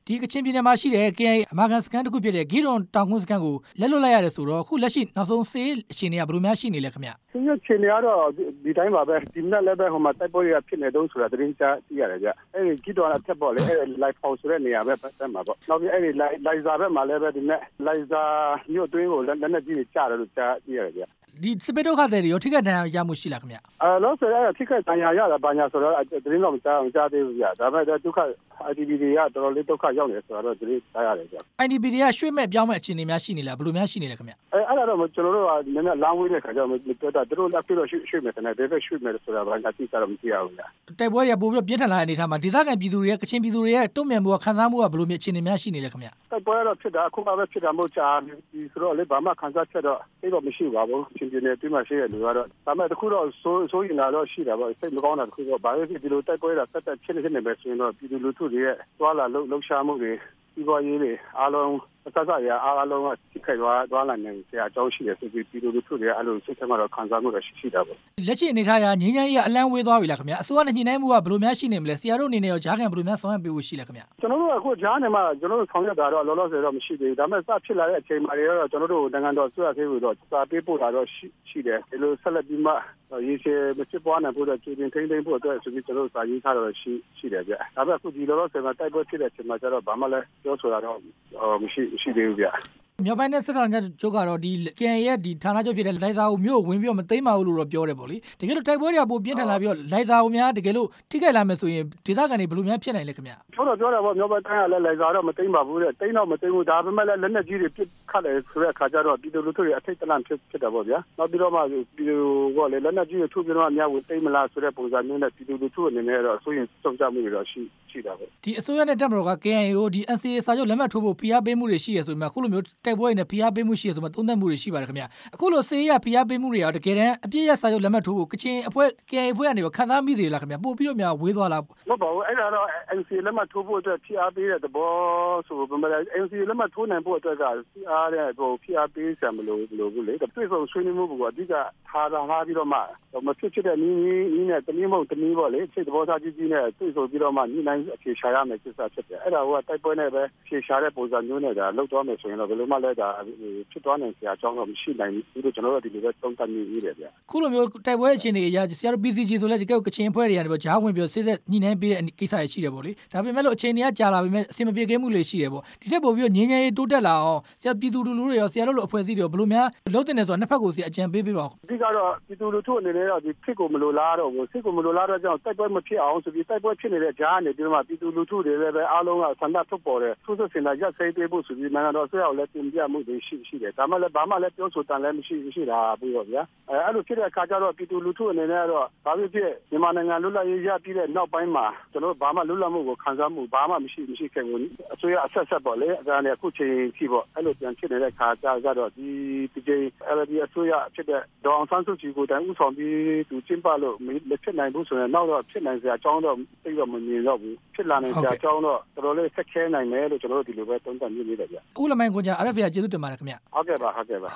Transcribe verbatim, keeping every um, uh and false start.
ဒီကချင်ပြည်နယ်မှာရှိတဲ့ K I A အမာခံစခန်းတစ်ခုဖြစ်တဲ့ဂီဒွန်တောင်ကုန်းစခန်းကိုလက်လွတ်လိုက်ရတယ်ဆိုတော့အခုလက်ရှိနောက်ဆုံးစစ်ရေးအခြေအနေကဘယ်လိုများရှိနေလဲခင်ဗျ။စစ်ရေးအခြေအနေကတော့ဒီတိုင်းပါပဲဒီနေ့လည်းပဲဟိုမှာတိုက်ပွဲတွေကဖြစ်နေတော့ဆိုတာသတင်းကြားသိရတယ်ဗျ။အဲဒီဂီဒွန်အထက်ပေါ့လေအဲဒီလိုက်ဖောက်ဆိုတဲ့နေရာပဲပတ်မှာပေါ့။နောက်ပြီးအဲဒီလိုက်ဇာဘက်မှာလည်းပဲဒီနေ့လိုက်ဇာမြို့တွင်းကိုလက်နက်ကြီးတွေကျတယ်လို့ကြားသိရတယ်ဗျ။ဒီစစ်ပေးဒုက္ခသည်တွေရောထိခိုက်ဒဏ်ရာရမှုရှိလားခင်ဗျ။အဲလို့ဆိုတော့ထိခိုက်ဒဏ်ရာရတာဘာညာဆိုတော့သတင်းတော့မကြားအောင်ကြားသေးဘူးဗျ။ဒါပေမဲ့ဒုက္ခ I D P တွေကတော်တော်လေးဒုက္ခရောက်နေဆိုတော့သတင်းကြားရတယ်ဗျ။ I D P တွေကရွှေ့မဲ့ပြောင်းမဲ့အခြေအနေများရှိနေလားဘယ်လိုများရှိနေလဲခင်ဗျ။အဲအဲ့ဒါတော့ကျွန်တော်တို့ကနည်းနည်းလောင်းဝေးတဲ့ခါကျတော့ပြောတာတို့လက်ပြီးတော့ရွှေ့ရွှေ့မယ်တဲ့ဘယ်ဘက်ရွှေ့မယ်ဆိုတာဘာညာသိကြတော့မသိရဘူးဗျ။တိုက်ပွဲတွေကပို့ပြီးပြင်းထန်လာတဲ့အနေအထားမှာဒေသခံပြည်သူတွေကကချင်ပြည်သူတွေရဲ့တုံ့ပြန်မှုကခံစားမှုကဘယ်လိုမျိုးအခြေအနေများရှိနေလဲခင်ဗျ။တိုက်ပွဲတော့ဖြစ်တာအခုမှပဲဖြစ်တာမဟုတ်ချာဒီဆိုတော့လေဘာမှခံစားချက်တော့သိတော့မရှိပါဘူး။ချင်းပြည်နယ်ပြည်မှာရှိတဲ့လူကတော့ဒါပေမဲ့တခုတော့ဆိုးဆိုးရင်လာတော့ရှိတာပေါ့စိတ်မကောင်းတာတခုတော့ဘာလို့ဒီလိုတိုက်ပွဲတာတက်တက်ဖြစ်နေနေပဲဆိုရင်တော့ပြည်သူလူထုတွေရဲ့သွားလာလှုပ်ရှားမှုတွေဒီပေါ်ရေးတွေအားလုံးအစစရအားလုံးကထိခိုက်သွားသွားလာနေဆရာအကြောင်းရှိတယ်ဆိုပြီးပြည်သူလူထုတွေအဲ့လိုစိတ်ထဲမှာတော့ခံစားမှုတော့ရှိရှိတာပေါ့လက်ရှိအနေထားရငြိမ်းချမ်းရေးအလန့်ဝေးသွားပြီလားခင်ဗျအစိုးရနဲ့ညှိနှိုင်းမှုကဘယ်လိုများရှိနေမလဲဆရာတို့အနေနဲ့ရောဂျားကန်ဘယ်လိုများဆောင်ရွက်ပေးဖို့ရှိလဲခင်ဗျကျွန်တော်တို့ကအခုဂျားနယ်မှာကျွန်တော်တို့ဆောင်ရွက်တာတော့လောလောဆယ်တော့မရှိသေးဘူးဒါပေမဲ့စဖြစ်လာတဲ့အချိန်မှာတွေတော့ကျွန်တော်တို့နိုင်ငံတော်အစိုးရသေးဘူးတော့စာပေးပို့တာတော့ရှိတယ်ဒီလိုဆက်လက်ပြီးမှရေးချေမဖြစ်ပွားနိုင်ဖို့တော့ကြိုတင်ထိန်းသိမ်းဖို့အတွက်ဆိုပြီးကျွန်တော်တို့စာရေးထားတော့ရှိရှိတယ်ဗျဒါပေမဲ့အခုဒီလောလောဆယ်မှာတိုက်ပွဲဖြစ်တဲ့အချိန်မှာကျတော့ဘာမှလည်းပြောဆိုတာတော့မရှိမရှိသေးဘူးဗျမြောက်ပိုင်းနဲ့စစ်ဌာနချုပ်ကတော့ဒီ K I A ရဲ့ဒီဌာနချုပ်ဖြစ်တဲ့လိုင်ဇာကိုမြို့ဝင်ပြီးတော့မသိမ်းပါဘူးလို့တော့ပြောတယ်ပေါ့လေတကယ်လို့တိုက်ပွဲတွေကပိုပြင်းထန်လာပြီးတော့လိုင်ဇာကိုများတကယ်လို့ထိခိုက်လာမယ်ဆိုရင်ဒေသခံတွေဘယ်လိုများဖြစ်နိုင်လဲခင်ဗျပြောတော့ပြောတာပေါ့မြောက်ပိုင်းကလည်းလိုင်ဇာတော့မသိမ်းပါဘူးတဲ့သိမ်းတော့မသိမ်းဘူးဒါပေမဲ့လည်းလက်နက်ကြီးတွေပစ်ခတ်တယ်ဆိုတဲ့အခါကျတော့ပြည်သူလူထုတွေအထိတ်တလန့်ဖြစ်ဖြစ်တာပေါ့ဗျာနောက်ပြီးတော့မှပြည်သူကလည်းလက်နက်ကြီးတွေထုတ်ပြီးတော့အများဝင်သိမ်းမလားဆိုတဲ့ပုံစံမျိုးနဲ့ပြည်သူလူထုအနေနဲ့တော့ဆိုရင်စုံကြမှုတွေတော့ရှိရှိတာပဲဒီအစိုးရနဲ့တပ်မတော်က K I A ကိုဒီ N C A စာချုပ်လက်မှတ်ထိုးဖို့ဖိအားပေးမှုတွေရှိရဆိုမှအခုလိုမျိုးတိုက်ပွဲတွေနဲ့ဖိအားပေးမှုရှိရဆိုမှသုံးသပ်မှုတွေရှိပါတယ်ခင်ဗျအခုလိုစေးရဖိအားပေးမှုတွေရောတကယ်တမ်းအပြည့်ရစာချုပ်လက်မှတ်ထိုးဖို့ကချင်အဖွဲ့ K I A အဖွဲ့ကနေခန်းစားမိစေလားခင်ဗျပို့ပြီးတော့များဝေးသွားလားမဟုတ်ပါဘူးအဲ့ဒါတော့ N C A လက်မှတ်ထိုးဖို့အတွက်ဖိအားပေးတဲ့သဘောဆိုပေမဲ့ N C A လက်မှတ်ထိုးနိုင်ဖို့အတွက်ကဖိအားတဲ့ဟိုဖိအားပေးစံမလို့လို့ဘူးလေတွေ့ဆုံဆွေးနွေးမှုကအဓိကထားတာဟာပြီးတော့မှမဖြစ်ဖြစ်တဲ့နည်းနည်းနဲ့တနည်းမဟုတ်တနည်းပေါ့လေစိတ်သဘောထားကြီးကြီးနဲ့တွေ့ဆုံပြီးတော့မှညီနိုင်အဖြေရှာရမယ်ကိစ္စဖြစ်တယ်အဲ့ဒါကတိုက်ပွဲနဲ့ပဲဖြေရှာတဲ့ပုံစံမျိုးနဲ့ဒါလောက်တော့မယ်ဆိုရင်တော့ဘယ်လိုမှလည်းဒါဖြစ်သွားနိုင်စရာအကြောင်းတော့မရှိနိုင်ဘူးလို့ကျွန်တော်တို့ဒီလိုပဲသုံးသပ်နေရတယ်ဗျခုလိုမျိုးတိုက်ပွဲအခြေအနေအရဆရာတို့ P C G ဆိုလဲဒီကကချင်အဖွဲ့တွေကနေပေါ့ဂျားဝင်ပြီးစစ်စစ်ညီနိုင်ပေးတဲ့ကိစ္စတွေရှိတယ်ပေါ့လေဒါပေမဲ့လို့အခြေအနေကကြာလာပေမဲ့အဆင်မပြေခဲ့မှုတွေရှိတယ်ပေါ့ဒီထက်ပိုပြီးတော့ငြင်းငြင်းရေးတိုးတက်လာအောင်ဆရာပြည်သူလူထုတွေရောဆရာတို့လိုအဖွဲ့အစည်းတွေရောဘယ်လိုများလုပ်တင်နေဆိုတော့နှစ်ဖက်ကိုဆရာအကြံပေးပေးပါဦးအဓိကတော့ပြည်သူလူထုအနေနဲ့တော့ဒီဖြစ်ကိုမလိုလားတော့ဘူးစစ်ကိုမလိုလားတော့ကြောင့်တိုက်ပွဲမဖြစ်အောင်ဆိုပြီးတိုက်ပွဲဖြစ်နေတဲ့ဂျားကနေပြီးတော့မှပြည်သူလူထုတွေလည်းပဲအားလုံးကဆန္ဒထုတ်ပေါ်တယ်သူစစ်စင်တာရက်စိတ်ပေးဖို့ဆိုပြီးနိုင်ငံတော်ဆွေးအောင်လည်းတင်ပြမှုတွေရှိရှိတယ်ဒါမှလည်းဘာမှလည်းပြောဆိုတန်လည်းမရှိမရှိတာပြီးတော့ဗျာအဲအဲ့လိုဖြစ်တဲ့အခါကျတော့ပြည်သူလူထုအနေနဲ့ကတော့ဘာဖြစ်ဖြစ်မြန်မာနိုင်ငံလွတ်လပ်ရေးရပြီးတဲ့နောက်ပိုင်းမှာကျွန်တော်ဘာမှလွတ်လပ်မှုကိုခံစားမှုဘာမှမရှိမရှိခဲ့ဘူးအစိုးရအဆက်ဆက်ပေါ့လေအဲဒါနဲ့အခုချိန်ထိပေါ့အဲ့လိုပြန်ဖြစ်နေတဲ့အခါကျတော့ဒီဒီ L D အစိုးရဖြစ်တဲ့ဒေါ်အောင်ဆန်းစုကြည်ကိုတိုင်ဥဆောင်ပြီးသူကျင်းပလို့မဖြစ်နိုင်ဘူးဆိုရင်နောက်တော့ဖြစ်နိုင်စရာအကြောင်းတော့သိတော့မမြင်တော့ဘူးဖြစ်လာနိုင်စရာအကြောင်းတော့တော်တော်လေးဆက်ခဲနိုင်မယ်လို့ကျွန်တော်တို့ဒီလိုပဲသုံးသပ်မိနေတယ်ဗျဦးလမိုင်းကွန်ကြာ R F A ကျေးဇူးတင်ပါတယ်ခင်ဗျဟုတ်ကဲ့ပါဟုတ်ကဲ့ပါ